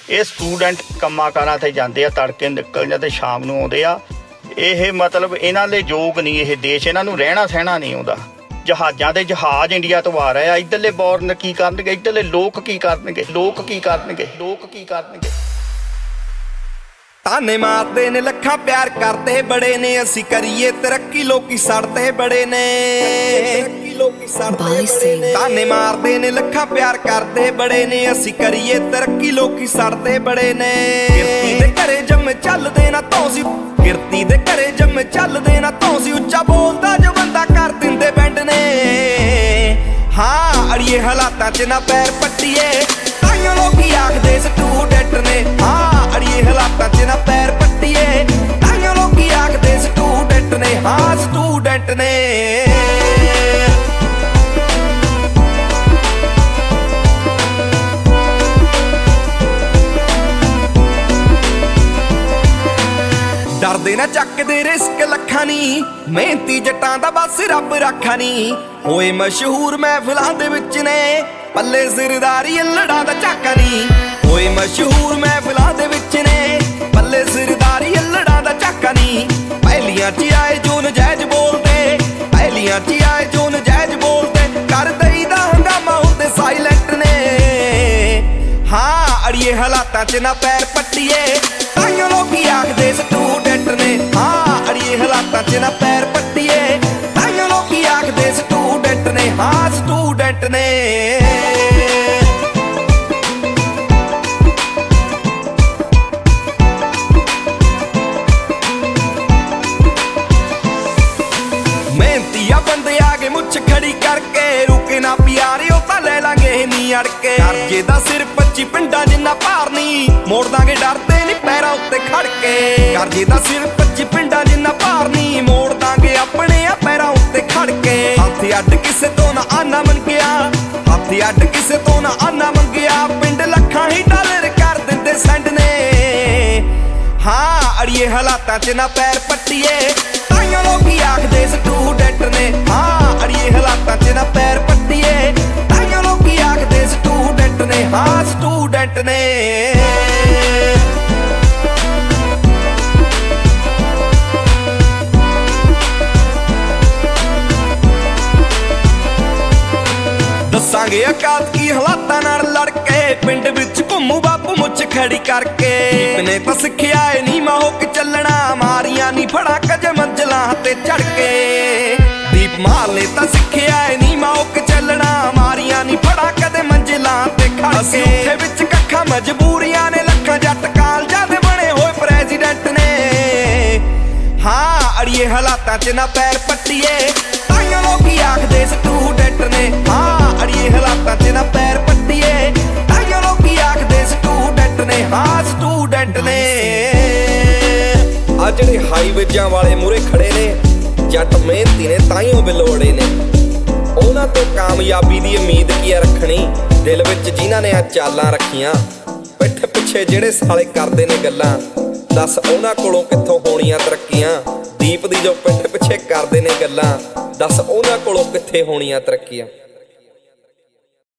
ਇਹ ਸਟੂਡੈਂਟ ਕੰਮਾਂ ਕਾਰਾਂ ਤੇ ਜਾਂਦੇ ਆ, ਤੜਕੇ ਨਿਕਲ ਜਾਂਦੇ ਸ਼ਾਮ ਨੂੰ ਆਉਂਦੇ ਆ। ਇਹ ਮਤਲਬ ਇਹਨਾਂ ਦੇ ਯੋਗ ਨਹੀਂ ਇਹ ਦੇਸ਼, ਇਹਨਾਂ ਨੂੰ ਰਹਿਣਾ ਸਹਿਣਾ ਨਹੀਂ ਆਉਂਦਾ। ਜਹਾਜ਼ਾਂ ਦੇ ਜਹਾਜ਼ ਇੰਡੀਆ ਤੋਂ ਆ ਰਹੇ ਆ, ਇੱਧਰਲੇ ਬੋਰਨ ਕੀ ਕਰਨਗੇ, ਇੱਧਰਲੇ ਲੋਕ ਕੀ ਕਰਨਗੇ, ਲੋਕ ਕੀ ਕਰਨਗੇ, ਲੋਕ ਕੀ ਕਰਨਗੇ। ਤਾਨੇ ਮਾਰਦੇ ਨੇ ਲੱਖਾਂ ਪਿਆਰ ਕਰਦੇ ਬੜੇ ਨੇ, ਅਸੀਂ ਕਰੀਏ ਤਰੱਕੀ ਲੋਕੀ ਸੜਦੇ ਬੜੇ ਨੇ। ਤਾਨੇ ਮਾਰਦੇ ਨੇ ਲੱਖਾਂ ਪਿਆਰ ਕਰਦੇ ਬੜੇ ਨੇ, ਅਸੀਂ ਕਰੀਏ ਤਰੱਕੀ ਲੋਕੀ ਸੜਦੇ ਬੜੇ ਨੇ। ਕਿਰਤੀ ਦੇ ਘਰੇ ਜੰਮੇ ਚੱਲਦੇ ਨਾ ਧੌਂਸੀ, ਕਿਰਤੀ ਦੇ ਘਰੇ ਜੰਮੇ ਚੱਲਦੇ ਨਾ ਧੌਂਸੀ, ਉੱਚਾ ਬੋਲਦਾ ਜੋ ਬੰਦਾ ਕਰ ਦਿੰਦੇ ਬੈਂਡ ਨੇ। ਹਾਂ ਅੜੀਏ ਹਾਲਾਤਾਂ 'ਚ ਨਾ ਪੈਰ ਪੱਟੀਏ, ਤਾਈਓ ਲੋਕੀ ਆਖਦੇ ਸਟੂਡੈਂਟ ਨੇ। ਹਾਂ ਅੜੀਏ ਹਾਲਾਤਾਂ 'ਚ ਨਾ ਪੈਰ ਪੱਟੀਏ, ਤਾਈਓ ਲੋਕੀ ਆਖਦੇ ਸਟੂਡੈਂਟ ਨੇ। ਹਾਂ ਸਟੂਡੈਂਟ ਨੇ। ਡਰਦੇ ਨਾ ਚੱਕਦੇ ਰਿਸਕ ਲੱਖਾਂ ਨੀ, ਮਿਹਨਤੀ ਜੱਟਾਂ ਦਾ ਬਸ ਰੱਬ ਰਾਖਾ ਨੀ। ਹੋਏ ਮਸ਼ਹੂਰ ਮਹਿਫਲਾਂ ਦੇ ਵਿੱਚ ਨੇ, ਪੱਲੇ ਜ਼ਰਦਾਰੀ ਅਲੜਾਂ ਦਾ ਝਾਕਾ ਨੀ। ਹੋਏ ਮਸ਼ਹੂਰ ਮਹਿਫਲਾਂ ਦੇ ਵਿੱਚ ਨੇ, ਪੱਲੇ ਜ਼ਰਦਾਰੀ ਅਲੜਾਂ ਦਾ ਝਾਕਾ ਨੀ। ਪਹਿਲੀਆਂ 'ਚ ਆਏ ਜੋ ਨਜਾਇਜ਼ ਬੋਲਦੇ, ਪਹਿਲੀਆਂ 'ਚ ਆਏ ਜੋ ਨਜਾਇਜ਼ ਬੋਲਦੇ, ਕਰ ਦਈਦਾ ਹੰਗਾਮਾ ਹੁੰਦੇ ਸਾਇਲੈਂਟ ਨੇ। ਹਾਂ ਅੜੀਏ ਹਾਲਾਤਾਂ 'ਚ ਨਾ ਪੈਰ ਪੱਟੀਏ, ਤਾਈਓ ਲੋਕੀ ਆਖਦੇ ਸਟੂਡੈਂਟ ਨੇ। ਹਾਂ ਅੜੀਏ ਹਾਲਾਤਾਂ 'ਚ ਨਾ ਪੈਰ ਪੱਟੀਏ, ਤਾਈਓ ਲੋਕੀ ਆਖਦੇ ਸਟੂਡੈਂਟ ਨੇ। ਹਾਂ ਸਟੂਡੈਂਟ ਨੇ। ਮਿਹਨਤੀ ਆ ਬੰਦੇ ਆ ਗਏ ਮੁੱਛ ਖੜੀ ਕਰਕੇ, ਰੁਕੇ ਨਾ ਪਿਆਰੇ ਉਹ ਤਾਂ ਲੈ ਲਾਂਗੇ ਨੀ ਅੜ ਕੇ। ਕਰਜੇ ਦਾ ਸਿਰ 25 ਪਿੰਡਾਂ ਜਿੰਨਾ ਭਾਰ ਨੀ, ਮੋੜ ਦਾਂਗੇ ਡਰਦੇ ਨੀ ਪੈਰਾਂ ਉੱਤੇ ਖੜ ਕੇ। ਕਰਜੇ ਦਾ ਸਿਰ 25 ਪਿੰਡਾਂ ਜਿੰਨਾ ਭਾਰ ਨੀ, ਮੋੜ ਦਾਂਗੇ ਆਪਣੇ ਆ ਪੈਰਾਂ ਉੱਤੇ ਖੜ ਕੇ। ਹੱਥ ਅੱਡ ਕਿਸੇ ਤੋਂ ਨਾ ਆਨਾ ਮੰਗਿਆ, ਹੱਥ ਅੱਡ ਕਿਸੇ ਤੋਂ ਨਾ ਆਨਾ ਮੰਗਿਆ, ਪਿੰਡ ਲੱਖਾਂ ਹੀ ਡਾਲਰ ਕਰ ਦਿੰਦੇ ਸੈਂਡ ਨੇ। ਹਾਂ ਅੜੀਏ ਹਾਲਾਤਾਂ 'ਚ ਨਾ ਪੈਰ ਪੱਟੀਏ, ਤਾਈਓ ਲੋਕੀ ਆਖਦੇ ਸਟੂਡੈਂਟ ਨੇ। ਹਾਂ ਅੜੀਏ ਹਾਲਾਤਾਂ 'ਚ ਨਾ ਪੈਰ ਪੱਟੀਏ, ਤਾਈਓ ਲੋਕੀ ਆਖਦੇ ਸਟੂਡੈਂਟ ਨੇ। ਹਾਂ ਸਟੂਡੈਂਟ ਨੇ। ਦੱਸਾਂਗੇ ਔਕਾਤ ਕੀ ਹਾਲਾਤਾਂ ਨਾਲ ਲੜ ਕੇ, ਪਿੰਡ ਵਿੱਚ ਘੁੰਮੂ ਬਾਪੂ ਮੁੱਛ ਖੜੀ ਕਰਕੇ। ਦੀਪ ਨੇ ਤਾਂ ਸਿੱਖਿਆ ਏ ਨੀ ਮਾਹੌਕ ਚੱਲਣਾ, ਮਾਰੀਆਂ ਨੀ ਫੜਾ ਕਜੇ ਮੰਜ਼ਲਾਂ ਤੇ ਚੜ ਕੇ। ਦੀਪ ਮਾਲ ਨੇ ਤਾਂ ਸਿੱਖਿਆ ਏ ਨੀ ਮਾਹੌਕ ਚੱਲਣਾ, ਮਾਰੀਆਂ ਨੀ ਫੜਾ ਕਦੇ ਮੰਜ਼ਲਾਂ ਤੇ ਖੜ ਕੇ। ਅਸੀਂ ਉੱਥੇ ਵਿੱਚ ਕੱਖਾਂ ਮਜਬੂਰੀਆਂ ਨੇ, ਲੱਖਾਂ ਜੱਟ ਕਾਲਜਾਂ ਦੇ ਬਣੇ ਹੋਏ ਪ੍ਰੈਜ਼ੀਡੈਂਟ ਨੇ। ਹਾਂ ਅੜੀਏ ਹਾਲਾਤਾਂ 'ਚ ਨਾ ਪੈਰ ਪੱਟੀਏ, ਤਾਈਓ ਲੋਕੀ ਆਖਦੇ ਸਟੂਡੈਂਟ ਨੇ। ਹਾਂ ਅੜੀਏ ਹਾਲਾਤਾਂ 'ਚ ਨਾ ਪੈਰ ਪੱਟੀਏ, ਤਾਈਓ ਲੋਕੀ ਆਖਦੇ ਸਟੂਡੈਂਟ ਨੇ। ਹਾਂ ਸਟੂਡੈਂਟ ਨੇ। ਆ ਜਿਹੜੇ ਹਾਈਵੇਜ਼ਾਂ ਵਾਲੇ ਮੂਰੇ ਖੜੇ ਨੇ, ਜੱਟ ਮਿਹਨਤੀ ਨੇ ਤਾਈਓ ਬਿਲੋੜੇ ਨੇ। ਉਹਨਾਂ ਤੋਂ ਕਾਮਯਾਬੀ ਦੀ ਉਮੀਦ ਕੀ ਰੱਖਣੀ, ਦਿਲ ਵਿੱਚ ਜਿਨ੍ਹਾਂ ਨੇ ਆ ਚਾਲਾਂ ਰੱਖੀਆਂ। ਪਿੱਠ ਪਿੱਛੇ ਜਿਹੜੇ ਸਾਲੇ ਕਰਦੇ ਨੇ ਗੱਲਾਂ, ਦੱਸ ਉਹਨਾਂ ਕੋਲੋਂ ਕਿੱਥੋਂ ਹੋਣੀਆਂ ਤਰੱਕੀਆਂ। ਦੀਪ ਦੀ ਜੋ ਪਿੱਠ ਪਿੱਛੇ ਕਰਦੇ ਨੇ ਗੱਲਾਂ, ਦੱਸ ਉਹਨਾਂ ਕੋਲੋਂ ਕਿੱਥੇ ਹੋਣੀਆਂ ਤਰੱਕੀਆਂ।